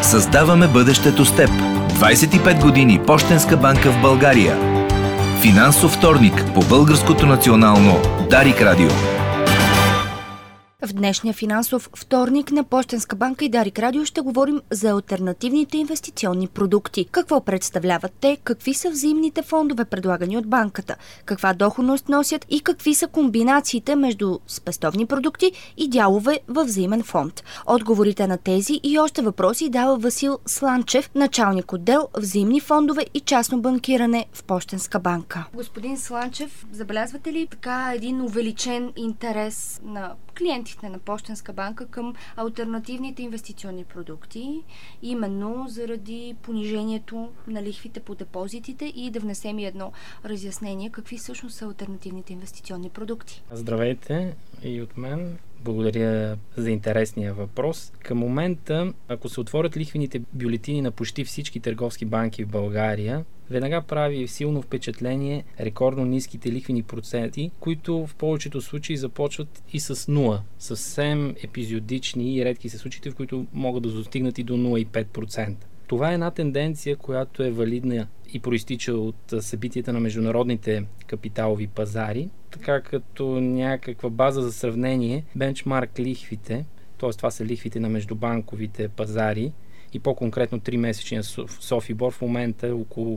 Създаваме бъдещето с теб. 25 години пощенска банка в България. Финансов вторник по Българското национално Дарик Радио. В днешния финансов вторник на Пощенска банка и Дарик Радио ще говорим за алтернативните инвестиционни продукти. Какво представляват те, какви са взаимните фондове, предлагани от банката, каква доходност носят и какви са комбинациите между спестовни продукти и дялове във взаимен фонд. Отговорите на тези и още въпроси дава Васил Сланчев, началник отдел взаимни фондове и частно банкиране в Пощенска банка. Господин Сланчев, забелязвате ли така един увеличен интерес на клиентите на Пощенска банка към алтернативните инвестиционни продукти, именно заради понижението на лихвите по депозитите, и да внесем и едно разяснение какви всъщност са алтернативните инвестиционни продукти? Здравейте и от мен. Благодаря за интересния въпрос. Към момента, ако се отворят лихвените бюлетини на почти всички търговски банки в България, веднага прави силно впечатление рекордно ниските лихвени проценти, които в повечето случаи започват и с 0. Съвсем епизодични и редки са случаите, в които могат да достигнат и до 0,5%. Това е една тенденция, която е валидна и проистича от събитията на международните капиталови пазари. Така като някаква база за сравнение, бенчмарк лихвите, т.е. това са лихвите на междубанковите пазари, и по-конкретно 3-месечния Софибор в момента е около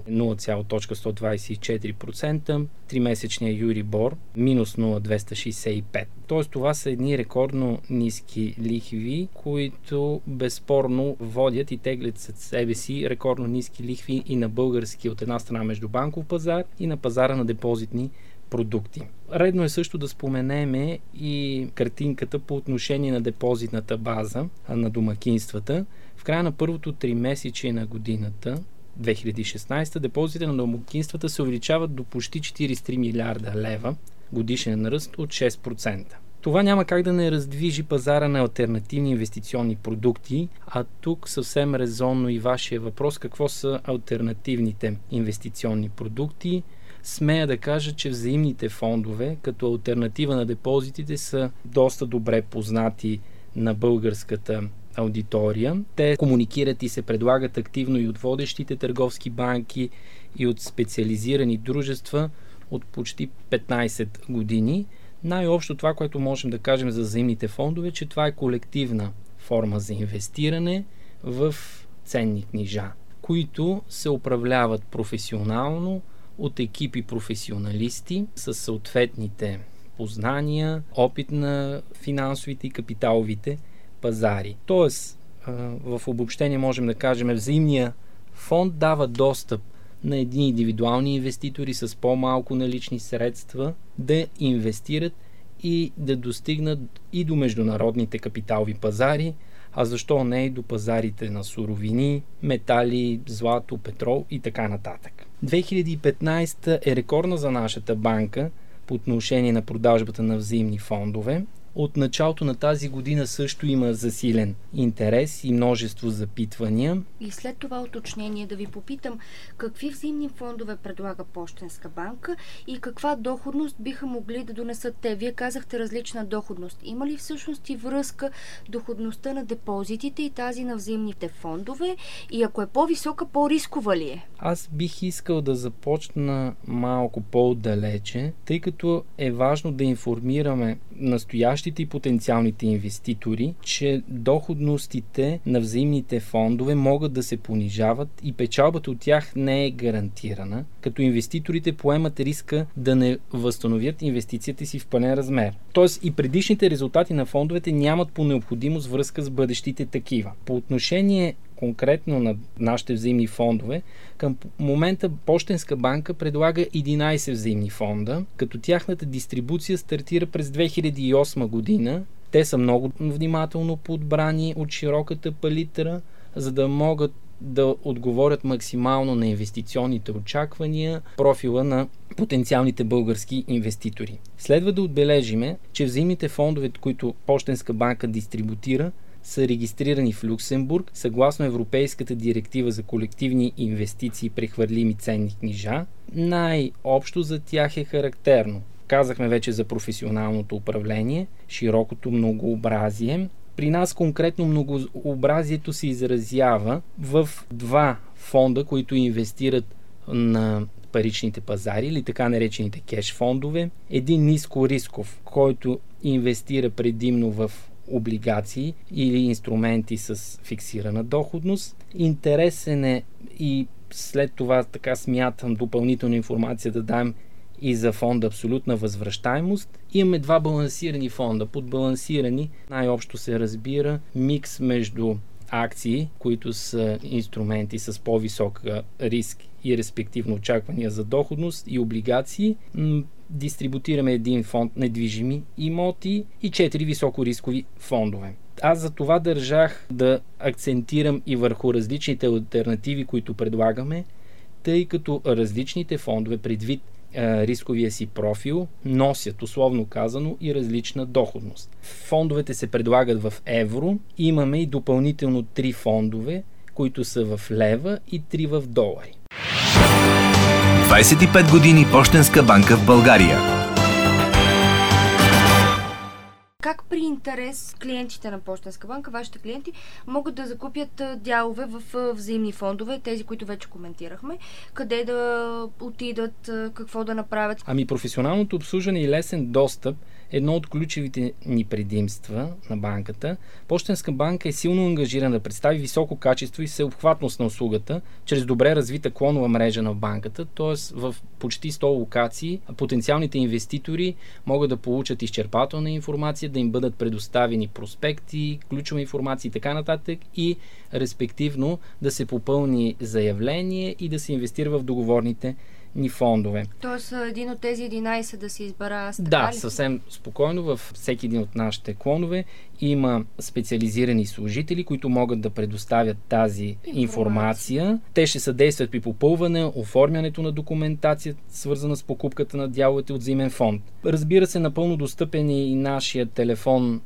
0,124%, 3-месечния Юрибор минус 0,265%. Тоест това са едни рекордно ниски лихви, които безспорно водят и теглят след себе си рекордно ниски лихви и на български от една страна междубанков пазар и на пазара на депозитни продукти. Редно е също да споменеме и картинката по отношение на депозитната база на домакинствата. В края на първото 3-месечие на годината, 2016, депозитите на домакинствата се увеличават до почти 43 милиарда лева, годишен ръст от 6%. Това няма как да не раздвижи пазара на алтернативни инвестиционни продукти, а тук съвсем резонно и вашия въпрос: какво са алтернативните инвестиционни продукти? Смея да кажа, че взаимните фондове като алтернатива на депозитите са доста добре познати на българската аудитория. Те комуникират и се предлагат активно и от водещите търговски банки, и от специализирани дружества от почти 15 години. Най-общо това, което можем да кажем за взаимните фондове, че това е колективна форма за инвестиране в ценни книжа, които се управляват професионално от екипи професионалисти с съответните познания, опит на финансовите и капиталовите пазари. Тоест, в обобщение можем да кажем, взаимния фонд дава достъп на едни индивидуални инвеститори с по-малко налични средства да инвестират и да достигнат и до международните капиталови пазари, а защо не и до пазарите на суровини, метали, злато, петрол и така нататък. 2015 е рекордна за нашата банка по отношение на продажбата на взаимни фондове. От началото на тази година също има засилен интерес и множество запитвания. И след това уточнение да ви попитам, какви взаимни фондове предлага Пощенска банка и каква доходност биха могли да донесат те? Вие казахте различна доходност. Има ли всъщност и връзка доходността на депозитите и тази на взаимните фондове? И ако е по-висока, по-рискова ли е? Аз бих искал да започна малко по-отдалече, тъй като е важно да информираме настоящите и потенциалните инвеститори, че доходностите на взаимните фондове могат да се понижават и печалбата от тях не е гарантирана, като инвеститорите поемат риска да не възстановят инвестицията си в пълен размер. Тоест и предишните резултати на фондовете нямат по необходимост връзка с бъдещите такива. По отношение конкретно на нашите взаимни фондове, към момента Пощенска банка предлага 11 взаимни фонда, като тяхната дистрибуция стартира през 2008 година. Те са много внимателно подбрани от широката палитра, за да могат да отговорят максимално на инвестиционните очаквания, профила на потенциалните български инвеститори. Следва да отбележиме, че взаимните фондове, които Пощенска банка дистрибутира, са регистрирани в Люксембург съгласно Европейската директива за колективни инвестиции и прехвърлими ценни книжа. Най-общо за тях е характерно. Казахме вече за професионалното управление, широкото многообразие При нас конкретно многообразието се изразява в два фонда, които инвестират на паричните пазари или така наречените кеш фондове. Един ниско рисков, който инвестира предимно в облигации или инструменти с фиксирана доходност. Интересен е и след това така смятам допълнителна информация да дам и за фонда абсолютна възвръщаемост. Имаме два балансирани фонда. Под балансирани най-общо се разбира микс между акции, които са инструменти с по-висок риск и респективно очаквания за доходност, и облигации. Дистрибутираме един фонд недвижими имоти и 4 високорискови фондове. Аз за това държах да акцентирам и върху различните алтернативи, които предлагаме, тъй като различните фондове предвид рисковия си профил носят, условно казано, и различна доходност. Фондовете се предлагат в евро. Имаме и допълнително 3 фондове, които са в лева и 3 в долари. 25 години Пощенска банка в България. Как при интерес клиентите на Пощенска банка, вашите клиенти, могат да закупят дялове в взаимни фондове, тези, които вече коментирахме, къде да отидат, какво да направят? Професионалното обслужване и лесен достъп е едно от ключовите ни предимства на банката. Пощенска банка е силно ангажирана да представи високо качество и всеобхватност на услугата чрез добре развита клонова мрежа на банката, т.е. в почти 100 локации потенциалните инвеститори могат да получат изчерпателна информация, да им бъдат предоставени проспекти, ключова информация и така нататък, и респективно да се попълни заявление и да се инвестира в договорните ни фондове. Тоест един от тези 11 да се избера аз, така Да, ли? съвсем спокойно. Във всеки един от нашите клонове има специализирани служители, които могат да предоставят тази информация. Те ще съдействат при попълване, оформянето на документация, свързана с покупката на дяловете от взаимен фонд. Разбира се, напълно достъпен е и нашия телефон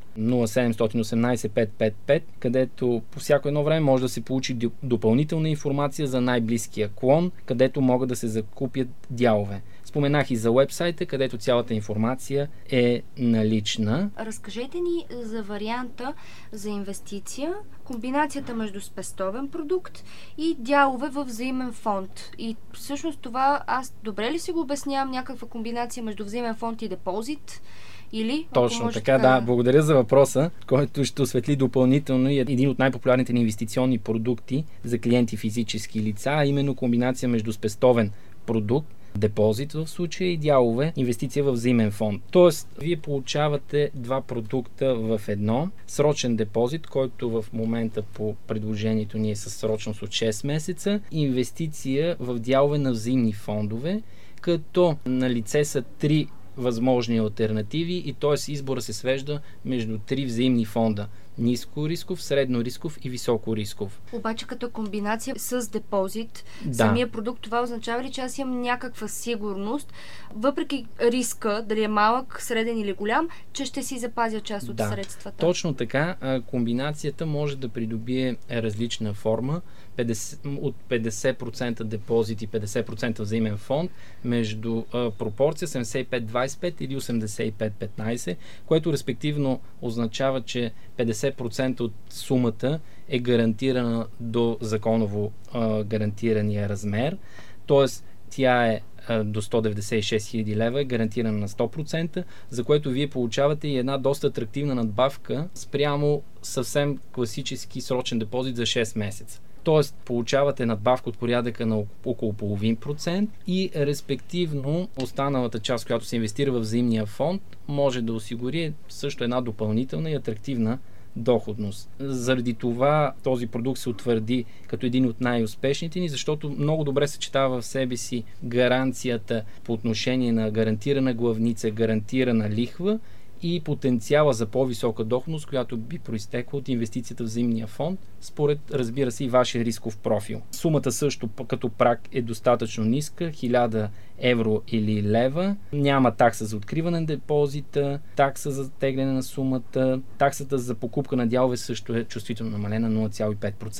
0718 555, където по всяко едно време може да се получи допълнителна информация за най-близкия клон, където могат да се закупят дялове. Споменах и за уебсайта, където цялата информация е налична. Разкажете ни за варианта за инвестиция, комбинацията между спестовен продукт и дялове в взаимен фонд. И всъщност това аз добре ли си го обяснявам, някаква комбинация между взаимен фонд и депозит? Или, точно така, да. Благодаря за въпроса, който ще осветли допълнително и един от най-популярните инвестиционни продукти за клиенти физически лица, а именно комбинация между спестовен продукт, депозит в случая, и дялове, инвестиция в взаимен фонд. Тоест, вие получавате два продукта в едно. Срочен депозит, който в момента по предложението ни е със срочност от 6 месеца. Инвестиция в дялове на взаимни фондове, като на лице са 3 възможни алтернативи, и т.е. избора се свежда между 3 взаимни фонда: ниско рисков, средно рисков и високо рисков. Обаче като комбинация с депозит, самия продукт, това означава ли, че аз имам някаква сигурност, въпреки риска, дали е малък, среден или голям, че ще си запазя част от средствата? Точно така. Комбинацията може да придобие различна форма, от 50% депозит и 50% взаимен фонд, между пропорция 75-25 или 85-15, което респективно означава, че 50% от сумата е гарантирана до законово гарантирания размер, т.е. тя е до 196 000 лева, е гарантирана на 100%, за което вие получавате и една доста атрактивна надбавка спрямо съвсем класически срочен депозит за 6 месеца. Тоест, получавате надбавка от порядъка на около 0,5% и респективно останалата част, която се инвестира в взаимния фонд, може да осигури също една допълнителна и атрактивна доходност. Заради това този продукт се утвърди като един от най-успешните ни, защото много добре съчетава в себе си гаранцията по отношение на гарантирана главница, гарантирана лихва и потенциала за по-висока доходност, която би произтекла от инвестицията в взаимния фонд, според, разбира се, и вашия рисков профил. Сумата също като праг е достатъчно ниска, 1000 евро или лева. Няма такса за откриване на депозита, такса за тегляне на сумата. Таксата за покупка на дялове също е чувствително намалена, 0,5%.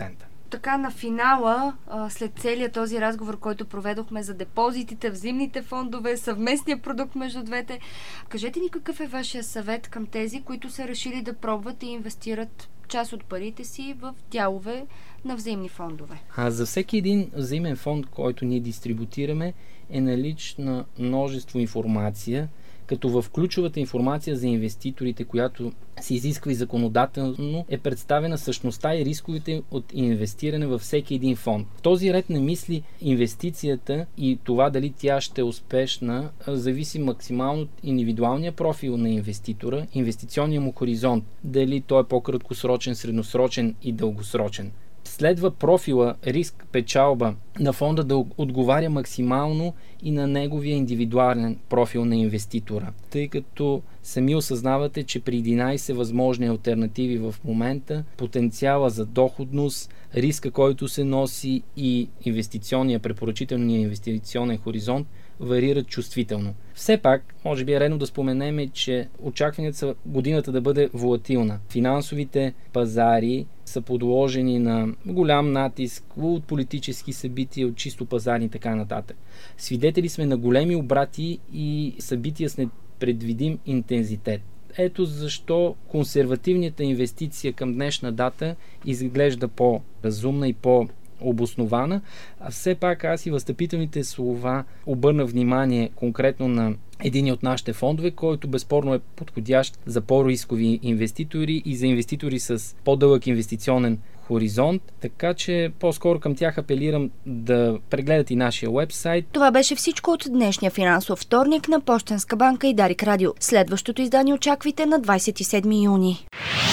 така на финала, след целият този разговор, който проведохме за депозитите, взаимните фондове, съвместния продукт между двете, кажете ни какъв е вашия съвет към тези, които са решили да пробват и инвестират част от парите си в дялове на взаимни фондове? За всеки един взаимен фонд, който ние дистрибутираме, е налична множество информация, като в ключовата информация за инвеститорите, която се изисква и законодателно, е представена същността и рисковете от инвестиране във всеки един фонд. В този ред на мисли инвестицията и това дали тя ще е успешна зависи максимално от индивидуалния профил на инвеститора, инвестиционния му хоризонт, дали той е по-краткосрочен, средносрочен и дългосрочен. Следва профила риск-печалба на фонда да отговаря максимално и на неговия индивидуален профил на инвеститора, тъй като сами осъзнавате, че при 11 възможни алтернативи в момента потенциала за доходност, риска, който се носи и препоръчителния инвестиционен хоризонт варират чувствително. Все пак, може би е редно да споменем, че очакванията са годината да бъде волатилна. Финансовите пазари са подложени на голям натиск от политически събития, от чисто пазарни и така нататък. Свидетели сме на големи обрати и събития с непредвидим интензитет. Ето защо консервативната инвестиция към днешна дата изглежда по-разумна и по-обоснована, а все пак аз и възстъпителните слова обърна внимание конкретно на един от нашите фондове, който безспорно е подходящ за по-рискови инвеститори и за инвеститори с по-дълъг инвестиционен хоризонт, така че по-скоро към тях апелирам да прегледат и нашия уебсайт. Това беше всичко от днешния финансов вторник на Пощенска банка и Дарик Радио. Следващото издание очаквайте на 27 юни.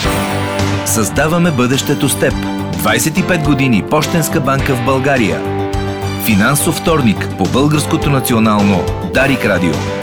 Създаваме бъдещето с теб. 25 години Пощенска банка в България. Финансов вторник по Българското национално Дарик Радио.